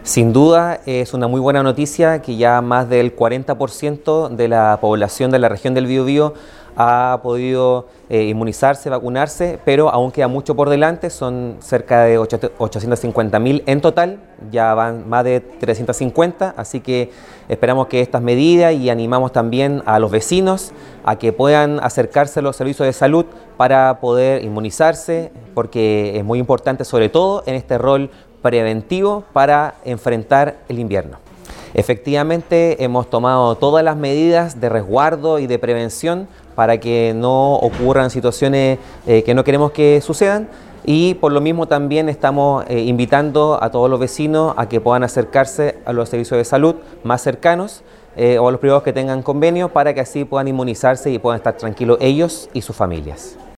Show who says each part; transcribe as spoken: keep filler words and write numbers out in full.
Speaker 1: Sin duda es una muy buena noticia que ya más del cuarenta por ciento de la población de la región del Biobío ha podido eh, inmunizarse, vacunarse, pero aún queda mucho por delante, son cerca de ochocientos cincuenta mil en total, ya van más de trescientos cincuenta, así que esperamos que estas medidas y animamos también a los vecinos a que puedan acercarse a los servicios de salud para poder inmunizarse, porque es muy importante, sobre todo en este rol preventivo para enfrentar el invierno. Efectivamente, hemos tomado todas las medidas de resguardo y de prevención para que no ocurran situaciones eh, que no queremos que sucedan, y por lo mismo también estamos eh, invitando a todos los vecinos a que puedan acercarse a los servicios de salud más cercanos eh, o a los privados que tengan convenio, para que así puedan inmunizarse y puedan estar tranquilos ellos y sus familias.